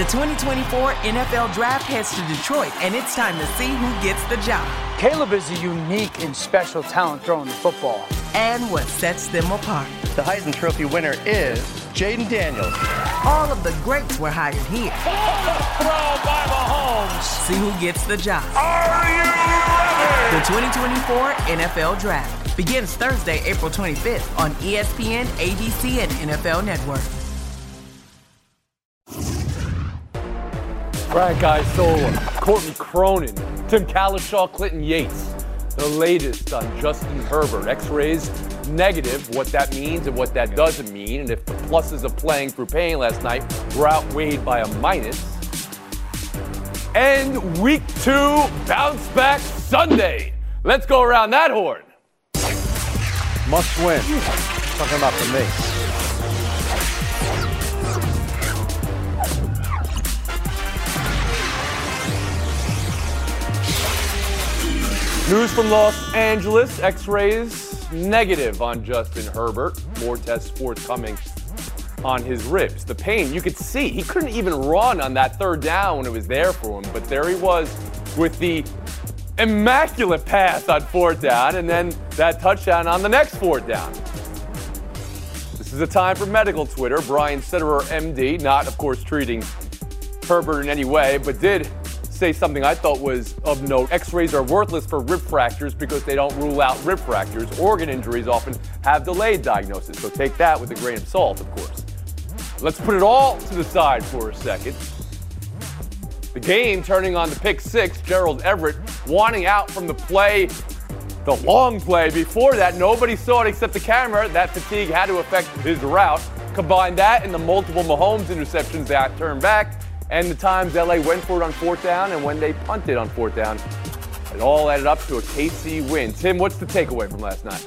The 2024 NFL Draft heads to Detroit, and it's time to see who gets the job. Caleb is a unique and special talent throwing the football. And what sets them apart. The Heisman Trophy winner is Jaden Daniels. All of the greats were hired here. Throw by Mahomes. See who gets the job. Are you ready? The 2024 NFL Draft begins Thursday, April 25th on ESPN, ABC, and NFL Network. Frank Isola, Courtney Cronin, Tim Kalishaw, Clinton Yates. The latest on Justin Herbert. X-rays negative, what that means and what that doesn't mean. And if the pluses of playing through pain last night were outweighed by a minus. And week 2, bounce back Sunday. Let's go around that horn. Must win. Talking about for me. News from Los Angeles, X-rays negative on Justin Herbert. More tests forthcoming on his ribs. The pain, you could see, he couldn't even run on that third down when it was there for him, but there he was with the immaculate pass on fourth down and then that touchdown on the next fourth down. This is a time for medical Twitter. Brian Sitterer, MD, not, of course, treating Herbert in any way, but did say something I thought was of note. X-rays are worthless for rib fractures because they don't rule out rib fractures. Organ injuries often have delayed diagnosis, so take that with a grain of salt, of course. Let's put it all to the side for a second. The game turning on the pick six, Gerald Everett wanting out from the play, the long play. Before that, nobody saw it except the camera. That fatigue had to affect his route. Combine that and the multiple Mahomes interceptions that turned back, and the times LA went for it on fourth down and when they punted on fourth down. It all added up to a KC win. Tim, what's the takeaway from last night?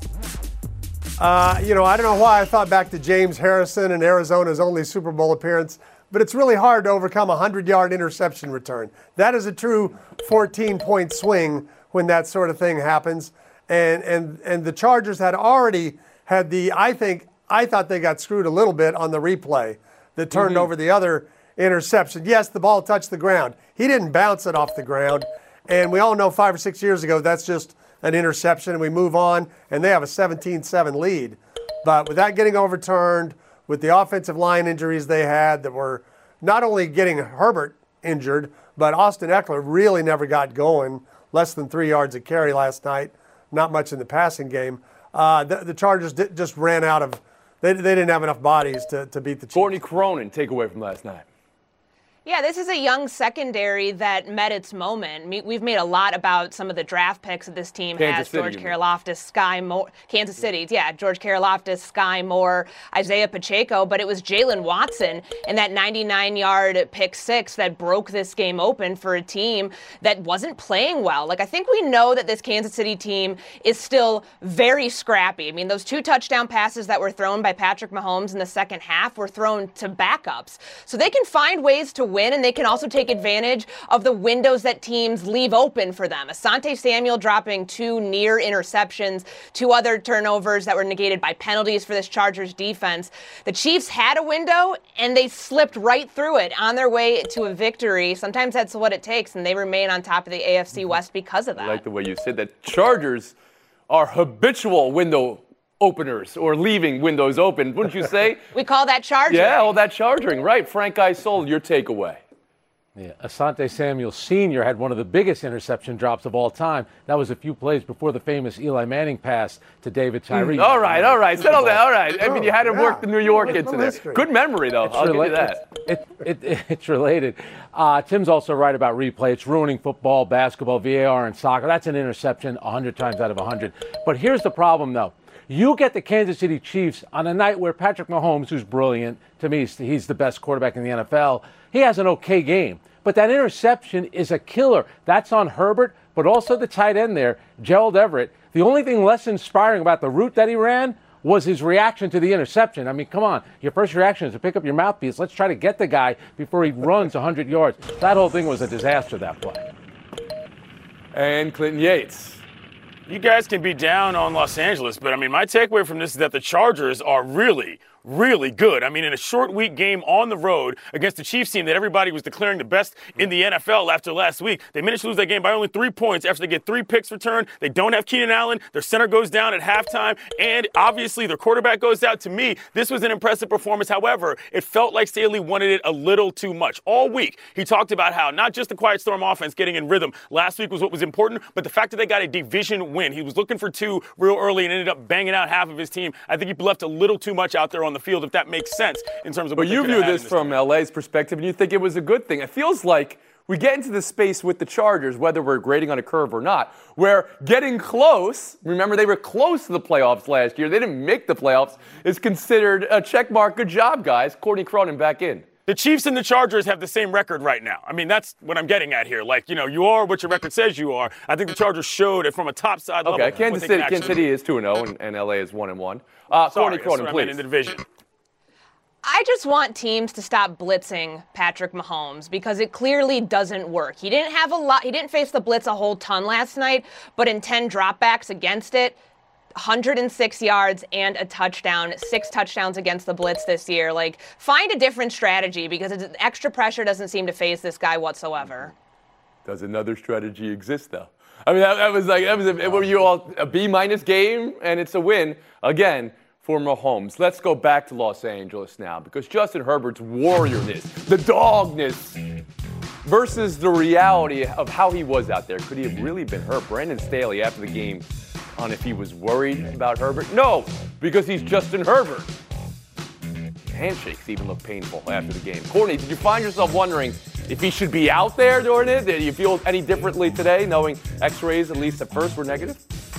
I don't know why I thought back to James Harrison and Arizona's only Super Bowl appearance, but it's really hard to overcome a 100-yard interception return. That is a true 14-point swing when that sort of thing happens. And the Chargers had already had I thought they got screwed a little bit on the replay that turned over the other interception. Yes, the ball touched the ground. He didn't bounce it off the ground. And we all know 5 or 6 years ago, that's just an interception, and we move on, and they have a 17-7 lead. But with that getting overturned, with the offensive line injuries they had that were not only getting Herbert injured, but Austin Eckler really never got going, less than 3 yards a carry last night, not much in the passing game. The Chargers just ran out of – they didn't have enough bodies to beat the Chiefs. Courtney Cronin, takeaway from last night. Yeah, this is a young secondary that met its moment. We've made a lot about some of the draft picks that this team has. George Karlaftis, Sky Moore, Kansas City. Yeah, George Karlaftis, Sky Moore, Isaiah Pacheco. But it was Jalen Watson in that 99-yard pick six that broke this game open for a team that wasn't playing well. Like, I think we know that this Kansas City team is still very scrappy. I mean, those 2 touchdown passes that were thrown by Patrick Mahomes in the second half were thrown to backups. So they can find ways to win, and they can also take advantage of the windows that teams leave open for them. Asante Samuel dropping 2 near interceptions, 2 other turnovers that were negated by penalties for this Chargers defense. The Chiefs had a window, and they slipped right through it on their way to a victory. Sometimes that's what it takes, and they remain on top of the AFC West because of that. I like the way you said that. Chargers are habitual window openers or leaving windows open, wouldn't you say? We call that charging. Yeah, all that charging, right. Frank Isola, your takeaway. Yeah, Asante Samuel Sr. had one of the biggest interception drops of all time. That was a few plays before the famous Eli Manning pass to David Tyree. All right. Settle down. All right. I mean, you had to work the New York into there. Good memory, though. I'll give you that. It's related. Tim's also right about replay. It's ruining football, basketball, VAR, and soccer. That's an interception 100 times out of 100. But here's the problem, though. You get the Kansas City Chiefs on a night where Patrick Mahomes, who's brilliant, to me, he's the best quarterback in the NFL, he has an okay game. But that interception is a killer. That's on Herbert, but also the tight end there, Gerald Everett. The only thing less inspiring about the route that he ran was his reaction to the interception. I mean, come on. Your first reaction is to pick up your mouthpiece. Let's try to get the guy before he runs 100 yards. That whole thing was a disaster, that play. And Clinton Yates. You guys can be down on Los Angeles, but I mean, my takeaway from this is that the Chargers are really, really good. I mean, in a short week game on the road against the Chiefs team that everybody was declaring the best in the NFL after last week, they managed to lose that game by only 3 points after they get 3 picks returned. They don't have Keenan Allen. Their center goes down at halftime, and obviously their quarterback goes out. To me, this was an impressive performance. However, it felt like Staley wanted it a little too much. All week, he talked about how not just the Quiet Storm offense getting in rhythm last week was what was important, but the fact that they got a division win. He was looking for 2 real early and ended up banging out half of his team. I think he left a little too much out there on the field, if that makes sense in terms of what But you view this from game. LA's perspective, and you think it was a good thing. It feels like we get into this space with the Chargers, whether we're grading on a curve or not, where getting close, remember they were close to the playoffs last year, they didn't make the playoffs, is considered a check mark. Good job, guys. Courtney Cronin back in. The Chiefs and the Chargers have the same record right now. I mean, that's what I'm getting at here. Like, you are what your record says you are. I think the Chargers showed it from a top side level. Okay, Kansas City is 2-0 and LA is 1-1. Courtney Cronin, please. In the division. I just want teams to stop blitzing Patrick Mahomes because it clearly doesn't work. He didn't face the blitz a whole ton last night, but in 10 dropbacks against it, 106 yards and a touchdown, 6 touchdowns against the blitz this year. Like, find a different strategy because extra pressure doesn't seem to phase this guy whatsoever. Does another strategy exist, though? I mean, were you all a B- game, and it's a win again for Mahomes. Let's go back to Los Angeles now because Justin Herbert's warriorness, the dogness, versus the reality of how he was out there. Could he have really been hurt? Brandon Staley, after the game, on if he was worried about Herbert? No, because he's Justin Herbert. Handshakes even look painful after the game. Courtney, did you find yourself wondering if he should be out there during it? Did you feel any differently today, knowing X-rays, at least at first, were negative?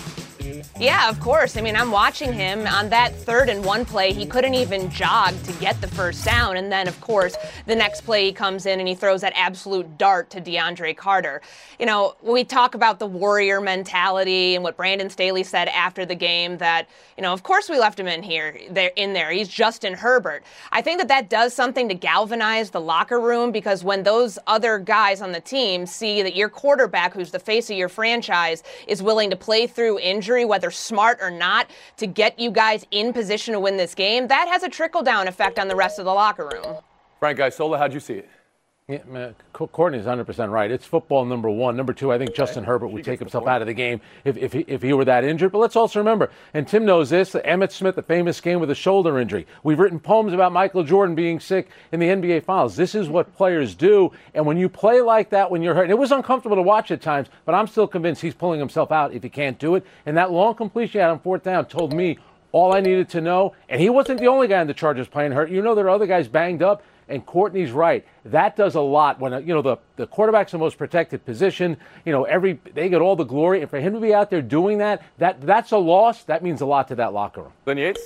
Yeah, of course. I mean, I'm watching him on that 3rd and 1 play. He couldn't even jog to get the first down. And then, of course, the next play he comes in and he throws that absolute dart to DeAndre Carter. When we talk about the warrior mentality and what Brandon Staley said after the game that, of course we left him in there. He's Justin Herbert. I think that does something to galvanize the locker room because when those other guys on the team see that your quarterback, who's the face of your franchise, is willing to play through injury, whether smart or not, to get you guys in position to win this game, that has a trickle-down effect on the rest of the locker room. Frank Isola, how'd you see it? Yeah, man, Courtney's 100% right. It's football, number one. Number two, I think Justin Herbert would take himself out of the game if he were that injured. But let's also remember, and Tim knows this, the Emmitt Smith, the famous game with a shoulder injury. We've written poems about Michael Jordan being sick in the NBA Finals. This is what players do. And when you play like that, when you're hurt, and it was uncomfortable to watch at times, but I'm still convinced he's pulling himself out if he can't do it. And that long completion he had on 4th down told me all I needed to know. And he wasn't the only guy in the Chargers playing hurt. There are other guys banged up. And Courtney's right. That does a lot when, the quarterback's the most protected position. They get all the glory. And for him to be out there doing that's a loss. That means a lot to that locker room. Glenn Yates?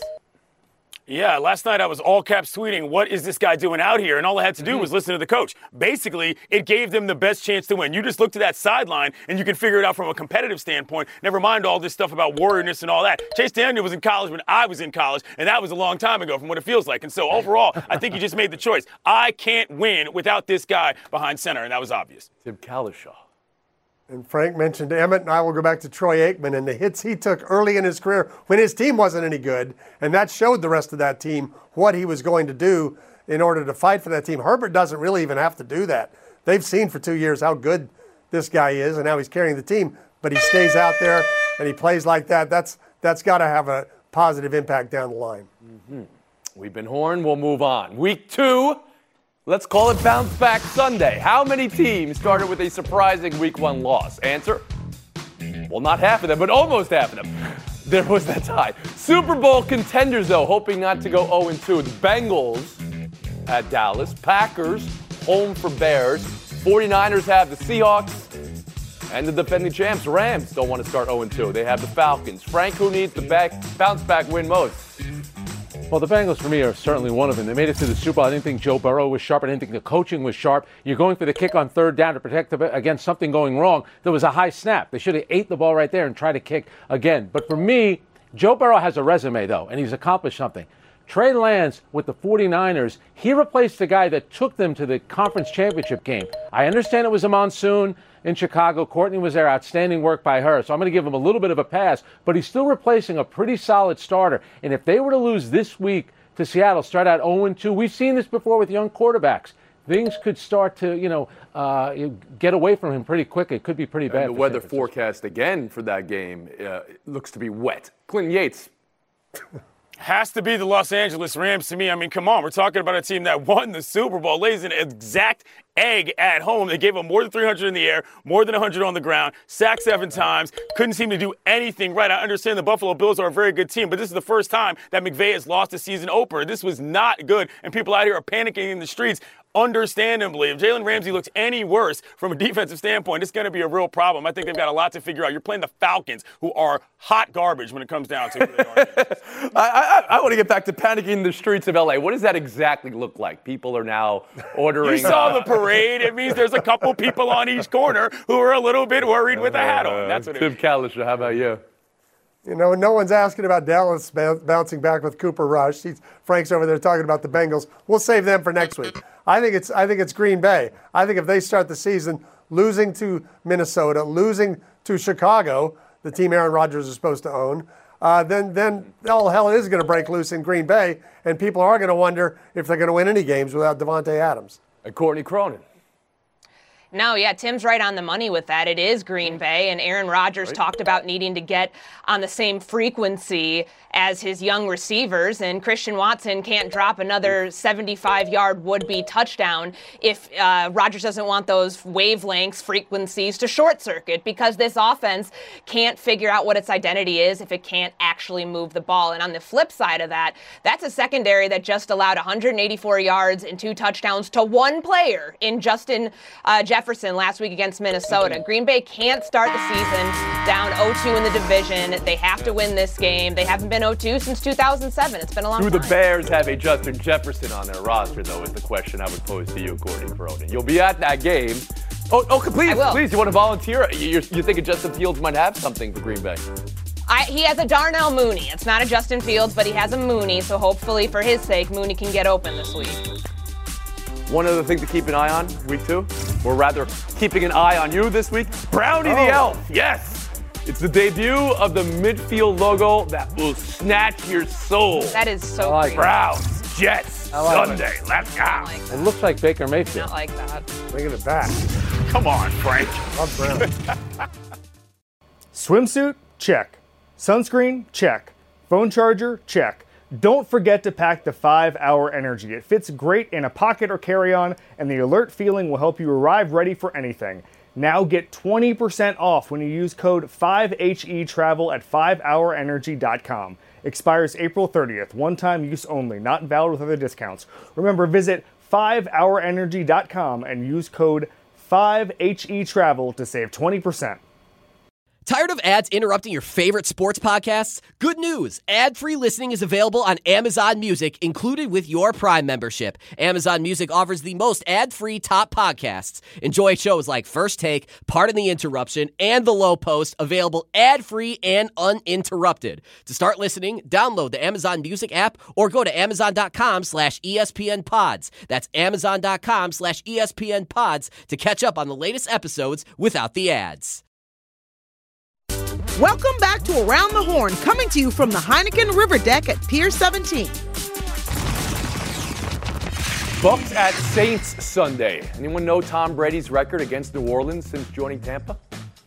Yeah, last night I was all caps tweeting, what is this guy doing out here? And all I had to do was listen to the coach. Basically, it gave them the best chance to win. You just look to that sideline, and you can figure it out from a competitive standpoint. Never mind all this stuff about warriorness and all that. Chase Daniel was in college when I was in college, and that was a long time ago from what it feels like. And so overall, I think he just made the choice. I can't win without this guy behind center, and that was obvious. Tim Kalishaw. And Frank mentioned Emmitt, and I will go back to Troy Aikman and the hits he took early in his career when his team wasn't any good, and that showed the rest of that team what he was going to do in order to fight for that team. Herbert doesn't really even have to do that. They've seen for 2 years how good this guy is, and now he's carrying the team, but he stays out there and he plays like that. That's got to have a positive impact down the line. Mm-hmm. We've been horned. We'll move on. Week 2. Let's call it Bounce Back Sunday. How many teams started with a surprising Week 1 loss? Answer? Well, not half of them, but almost half of them. There was that tie. Super Bowl contenders, though, hoping not to go 0-2. The Bengals at Dallas. Packers home for Bears. 49ers have the Seahawks. And the defending champs, Rams, don't want to start 0-2. They have the Falcons. Frank, who needs the bounce back win most? Well, the Bengals, for me, are certainly one of them. They made it to the Super Bowl. I didn't think Joe Burrow was sharp. I didn't think the coaching was sharp. You're going for the kick on 3rd down to protect against something going wrong. There was a high snap. They should have ate the ball right there and tried to kick again. But for me, Joe Burrow has a resume, though, and he's accomplished something. Trey Lance with the 49ers, he replaced the guy that took them to the conference championship game. I understand it was a monsoon in Chicago. Courtney was there. Outstanding work by her. So I'm going to give him a little bit of a pass. But he's still replacing a pretty solid starter. And if they were to lose this week to Seattle. Start out 0-2. We've seen this before with young quarterbacks. Things could start to, get away from him pretty quickly. It could be pretty bad. And the weather forecast again for that game looks to be wet. Clinton Yates. Has to be the Los Angeles Rams to me. I mean, come on. We're talking about a team that won the Super Bowl, lays an exact egg at home. They gave them more than 300 in the air, more than 100 on the ground, sacked 7 times, couldn't seem to do anything right. I understand the Buffalo Bills are a very good team, but this is the first time that McVay has lost a season opener. This was not good, and people out here are panicking in the streets. Understandably, if Jalen Ramsey looks any worse from a defensive standpoint, it's going to be a real problem. I think they've got a lot to figure out. You're playing the Falcons, who are hot garbage when it comes down to who they are. I want to get back to panicking in the streets of L.A. What does that exactly look like? People are now ordering. You saw the parade. It means there's a couple people on each corner who are a little bit worried with a hat on. That's what it Tim Kalisher, how about you? No one's asking about Dallas bouncing back with Cooper Rush. Frank's over there talking about the Bengals. We'll save them for next week. I think it's Green Bay. I think if they start the season losing to Minnesota, losing to Chicago, the team Aaron Rodgers is supposed to own, then all hell is going to break loose in Green Bay, and people are going to wonder if they're going to win any games without Devontae Adams. And Courtney Cronin. No, yeah, Tim's right on the money with that. It is Green Bay, and Aaron Rodgers talked about needing to get on the same frequency as his young receivers, and Christian Watson can't drop another 75-yard would-be touchdown if Rodgers doesn't want those wavelengths, frequencies to short-circuit, because this offense can't figure out what its identity is if it can't actually move the ball. And on the flip side of that, that's a secondary that just allowed 184 yards and 2 touchdowns to one player in Justin Jefferson last week against Minnesota. Green Bay can't start the season down 0-2 in the division. They have to win this game. They haven't been 0-2 since 2007. It's been a long time. Do the Bears have a Justin Jefferson on their roster, though, is the question I would pose to you, Courtney Cronin. You'll be at that game. Please, you want to volunteer? You're thinking Justin Fields might have something for Green Bay? He has a Darnell Mooney. It's not a Justin Fields, but he has a Mooney, so hopefully for his sake, Mooney can get open this week. One other thing to keep an eye on, week 2, or rather, keeping an eye on you this week, Brownie the Elf. Yes! It's the debut of the midfield logo that will snatch your soul. That is so great. Browns, Jets, Sunday, let's go. It looks like Baker Mayfield. Not like that. Bringing it back. Come on, Frank. Love Brown. Swimsuit? Check. Sunscreen? Check. Phone charger? Check. Don't forget to pack the 5-Hour Energy. It fits great in a pocket or carry-on, and the alert feeling will help you arrive ready for anything. Now get 20% off when you use code 5HETRAVEL at 5hourenergy.com. Expires April 30th. One-time use only. Not valid with other discounts. Remember, visit 5hourenergy.com and use code 5HETRAVEL to save 20%. Tired of ads interrupting your favorite sports podcasts? Good news! Ad-free listening is available on Amazon Music, included with your Prime membership. Amazon Music offers the most ad-free top podcasts. Enjoy shows like First Take, Pardon the Interruption, and The Low Post, available ad-free and uninterrupted. To start listening, download the Amazon Music app or go to amazon.com/ESPNpods. That's amazon.com/ESPNpods to catch up on the latest episodes without the ads. Welcome back to Around the Horn, coming to you from the Heineken River Deck at Pier 17. Bucks at Saints Sunday. Anyone know Tom Brady's record against New Orleans since joining Tampa?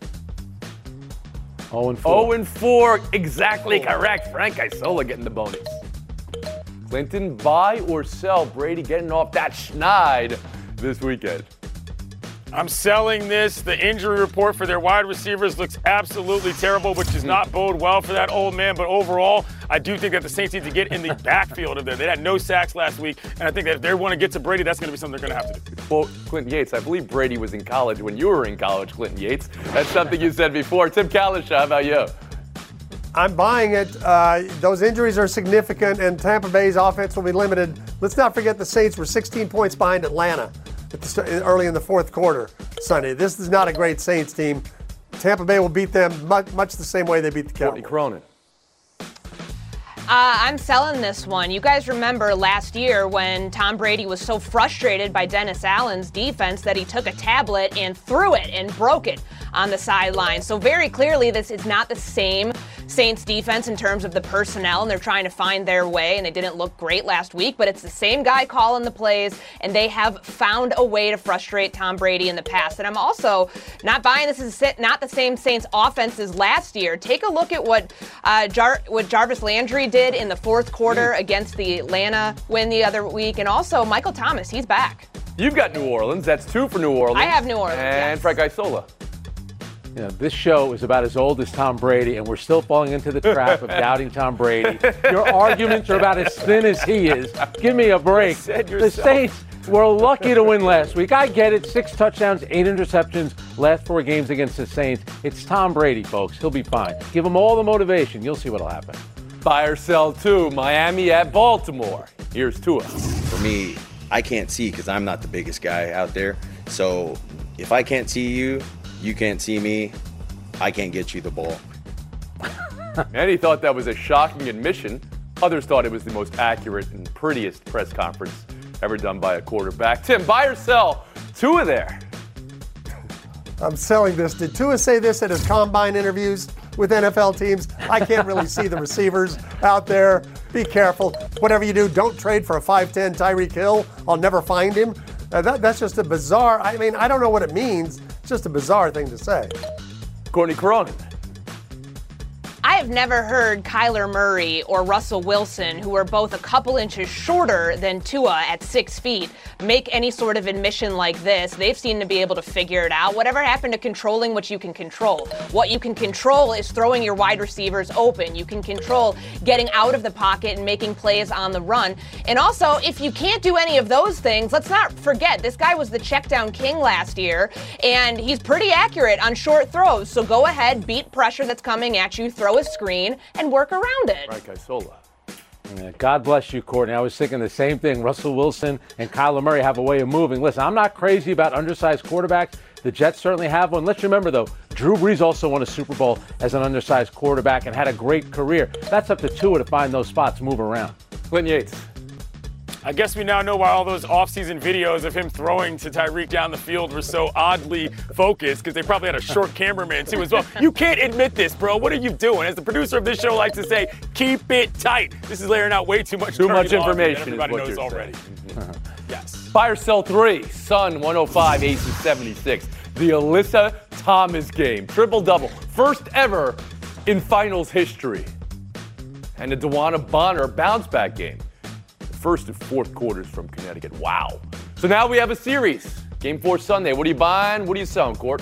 0-4. 0-4, exactly correct. Frank Isola getting the bonus. Clinton, buy or sell Brady getting off that schneid this weekend? I'm selling this. The injury report for their wide receivers looks absolutely terrible, which does not bode well for that old man. But overall, I do think that the Saints need to get in the backfield of there. They had no sacks last week, and I think that if they want to get to Brady, that's going to be something they're going to have to do. Well, Clinton Yates, I believe Brady was in college when you were in college, Clinton Yates. That's something you said before. Tim Kalisher, how about you? I'm buying it. Those injuries are significant, and Tampa Bay's offense will be limited. Let's not forget the Saints were 16 points behind Atlanta early in the fourth quarter Sunday. This is not a great Saints team. Tampa Bay will beat them much the same way they beat the Cowboys. Courtney Cronin. I'm selling this one. You guys remember last year when Tom Brady was so frustrated by Dennis Allen's defense that he took a tablet and threw it and broke it on the sideline. So very clearly, this is not the same Saints defense in terms of the personnel, and they're trying to find their way, and they didn't look great last week, but it's the same guy calling the plays, and they have found a way to frustrate Tom Brady in the past. And I'm also not buying this is not the same Saints offense as last year. Take a look at what Jarvis Landry did in the fourth quarter against the Atlanta win the other week, and also Michael Thomas, he's back. You've got New Orleans. That's 2 for New Orleans. I have New Orleans, And yes. Frank Isola. You know, this show is about as old as Tom Brady, and we're still falling into the trap of doubting Tom Brady. Your arguments are about as thin as he is. Give me a break. The Saints were lucky to win last week. I get it. 6 touchdowns, 8 interceptions, last 4 games against the Saints. It's Tom Brady, folks. He'll be fine. Give him all the motivation. You'll see what'll happen. Buy or sell 2, Miami at Baltimore. Here's Tua. For me, I can't see because I'm not the biggest guy out there. So if I can't see you, you can't see me, I can't get you the ball. Many thought that was a shocking admission. Others thought it was the most accurate and prettiest press conference ever done by a quarterback. Tim, buy or sell? Tua there. I'm selling this. Did Tua say this at his combine interviews with NFL teams? I can't really see the receivers out there. Be careful. Whatever you do, don't trade for a 5'10 Tyreek Hill. I'll never find him. That's just a bizarre, I mean, I don't know what it means. It's just a bizarre thing to say. Courtney Cronin. I have never heard Kyler Murray or Russell Wilson, who are both a couple inches shorter than Tua at 6 feet, make any sort of admission like this. They've seemed to be able to figure it out. Whatever happened to controlling what you can control? What you can control is throwing your wide receivers open. You can control getting out of the pocket and making plays on the run. And also, if you can't do any of those things, let's not forget, this guy was the check down king last year, and he's pretty accurate on short throws. So go ahead, beat pressure that's coming at you, throw a screen, and work around it. Frank Isola. Yeah, God bless you, Courtney. I was thinking the same thing. Russell Wilson and Kyler Murray have a way of moving. Listen, I'm not crazy about undersized quarterbacks. The Jets certainly have one. Let's remember, though, Drew Brees also won a Super Bowl as an undersized quarterback and had a great career. That's up to Tua to find those spots, move around. Clinton Yates. I guess we now know why all those offseason videos of him throwing to Tyreek down the field were so oddly focused, because they probably had a short cameraman, too, as well. You can't admit this, bro. What are you doing? As the producer of this show likes to say, keep it tight. This is layering out way too much information. Everybody is what knows you're already. Yes. Buy or sell 3, Sun 105, Aces 76. The Alyssa Thomas game. Triple-double. First ever in finals history. And the DeWanna Bonner bounce-back game. First and fourth quarters from Connecticut. Wow. So now we have a series. Game 4 Sunday. What are you buying? What are you selling, Court?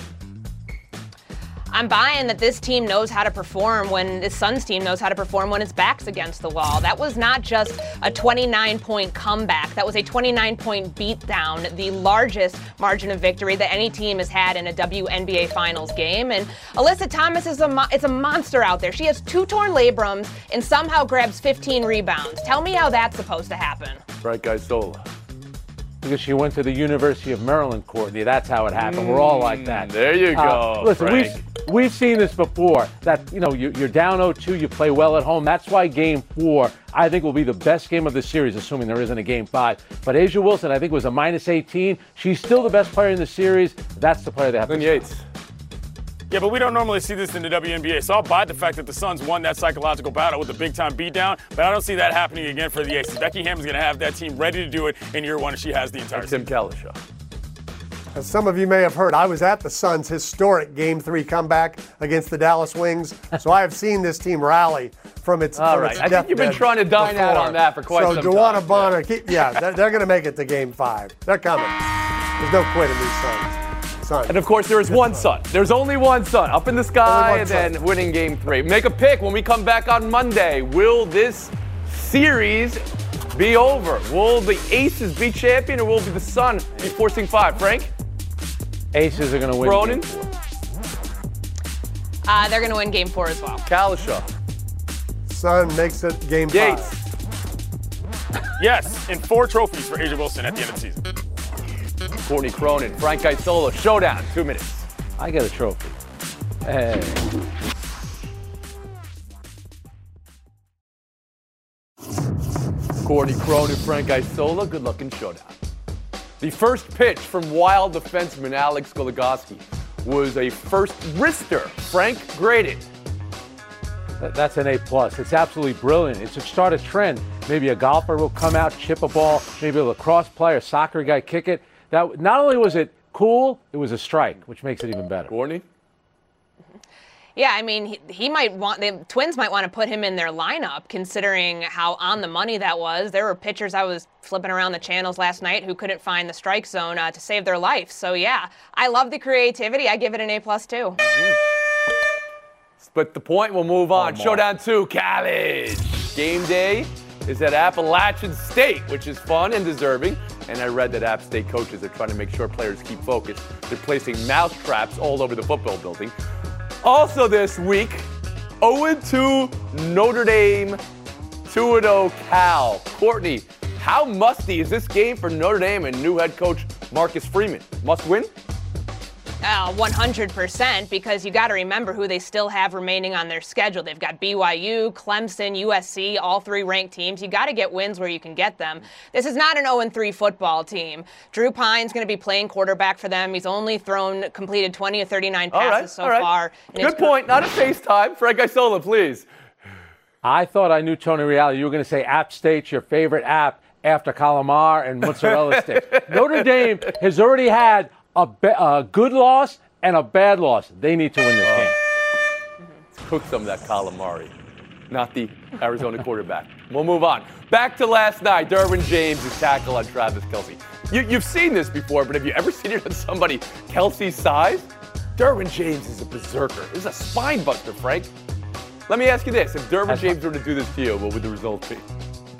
I'm buying that this team knows how to perform when the Suns team knows how to perform when its back's against the wall. That was not just a 29-point comeback. That was a 29-point beatdown, the largest margin of victory that any team has had in a WNBA Finals game. And Alyssa Thomas is a monster out there. She has 2 torn labrums and somehow grabs 15 rebounds. Tell me how that's supposed to happen. Frank Isola. Because she went to the University of Maryland, Courtney. That's how it happened. We're all like that. There you go. Listen, Frank. we've seen this before. That, you know, you're down 0-2, you play well at home. That's why Game 4, I think, will be the best game of the series, assuming there isn't a Game 5. But A'ja Wilson, I think, was a -18. She's still the best player in the series. That's the player they have to Yates. Yeah, but we don't normally see this in the WNBA, so I'll buy the fact that the Suns won that psychological battle with a big-time beatdown, but I don't see that happening again for the Aces. Becky Hammon's going to have that team ready to do it in year 1, and she has the entire Tim Kalishaw. As some of you may have heard, I was at the Suns' historic Game 3 comeback against the Dallas Wings, so I have seen this team rally from its All right. I think you've been trying to dine out on that for quite some time. So DeWanna Bonner, they're going to make it to Game 5. They're coming. There's no quitting these Suns. And of course, there is one sun. There's only one sun up in the sky and then winning Game 3. Make a pick when we come back on Monday. Will this series be over? Will the Aces be champion, or will the Sun be forcing 5? Frank? Aces are going to win. Cronin? They're going to win Game 4 as well. Kalishaw. Sun makes it Game 5. Yates. Yes, and 4 trophies for A'ja Wilson at the end of the season. Courtney Cronin, Frank Isola, showdown, 2 minutes. I get a trophy. Hey. Courtney Cronin, Frank Isola, good luck in showdown. The first pitch from Wild defenseman Alex Goligoski was a first wrister. Frank, graded. That's an A+. It's absolutely brilliant. It should start a trend. Maybe a golfer will come out, chip a ball, maybe a lacrosse player, soccer guy kick it. That not only was it cool, it was a strike, which makes it even better. Courtney? Yeah, I mean, he might want the Twins might want to put him in their lineup, considering how on the money that was. There were pitchers I was flipping around the channels last night who couldn't find the strike zone to save their life. So yeah, I love the creativity. I give it an A+ too. Split the point. We'll move on. Showdown 2, college. Game day is at Appalachian State, which is fun and deserving. And I read that App State coaches are trying to make sure players keep focused. They're placing mouse traps all over the football building. Also this week, 0-2 Notre Dame, 2-0 Cal. Courtney, how musty is this game for Notre Dame and new head coach Marcus Freeman? Must win? 100%, because you got to remember who they still have remaining on their schedule. They've got BYU, Clemson, USC, all 3 ranked teams. You got to get wins where you can get them. This is not an 0-3 football team. Drew Pine's going to be playing quarterback for them. He's only completed 20 of 39 passes so far. Good point. Not a FaceTime. Frank Isola, please. I thought I knew Tony Reali. You were going to say App State's your favorite app after calamar and mozzarella sticks. Notre Dame has already had a good loss and a bad loss. They need to win this game. Let's cook some of that calamari, not the Arizona quarterback. We'll move on. Back to last night, Derwin James' tackle on Travis Kelce. You've seen this before, but have you ever seen it on somebody Kelce's size? Derwin James is a berserker. This is a spine buster, Frank. Let me ask you this. If Derwin James were to do this to you, what would the result be?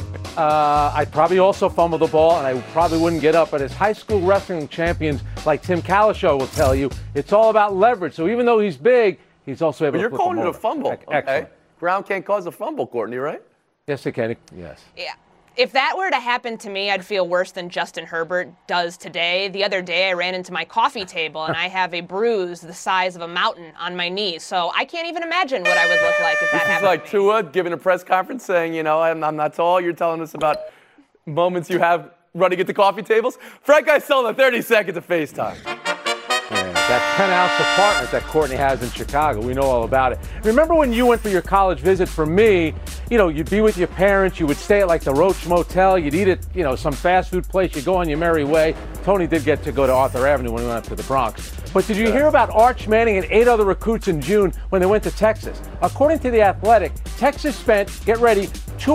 I'd probably also fumble the ball, and I probably wouldn't get up. But as high school wrestling champions like Tim Calishow will tell you, it's all about leverage. So even though he's big, he's also able to flip calling him it over. A fumble. Okay. Excellent. Ground can't cause a fumble, Courtney, right? Yes, it can. Yes. Yeah. If that were to happen to me, I'd feel worse than Justin Herbert does today. The other day, I ran into my coffee table, and I have a bruise the size of a mountain on my knee. So I can't even imagine what I would look like if that happened. It's like Tua giving a press conference saying, you know, I'm not tall. You're telling us about moments you have running at the coffee tables. Frank Isola, 30 seconds of FaceTime. Yeah, that 10-ounce apartment that Courtney has in Chicago, we know all about it. Remember when you went for your college visit? For me, you know, you'd be with your parents, you would stay at like the Roach Motel, you'd eat at, you know, some fast food place, you'd go on your merry way. Tony did get to go to Arthur Avenue when we went up to the Bronx. But did you hear about Arch Manning and 8 other recruits in June when they went to Texas? According to The Athletic, Texas spent, get ready,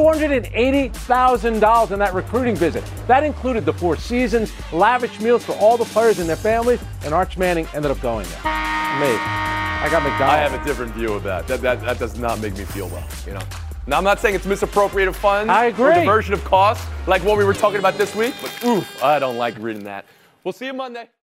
$280,000 on that recruiting visit. That included the 4 seasons, lavish meals for all the players and their families, and Arch Manning ended up going there. Me. I got McDonald's. I have a different view of that. That does not make me feel well, you know. Now, I'm not saying it's misappropriated funds. I agree. Or diversion of costs, like what we were talking about this week, but oof, I don't like reading that. We'll see you Monday.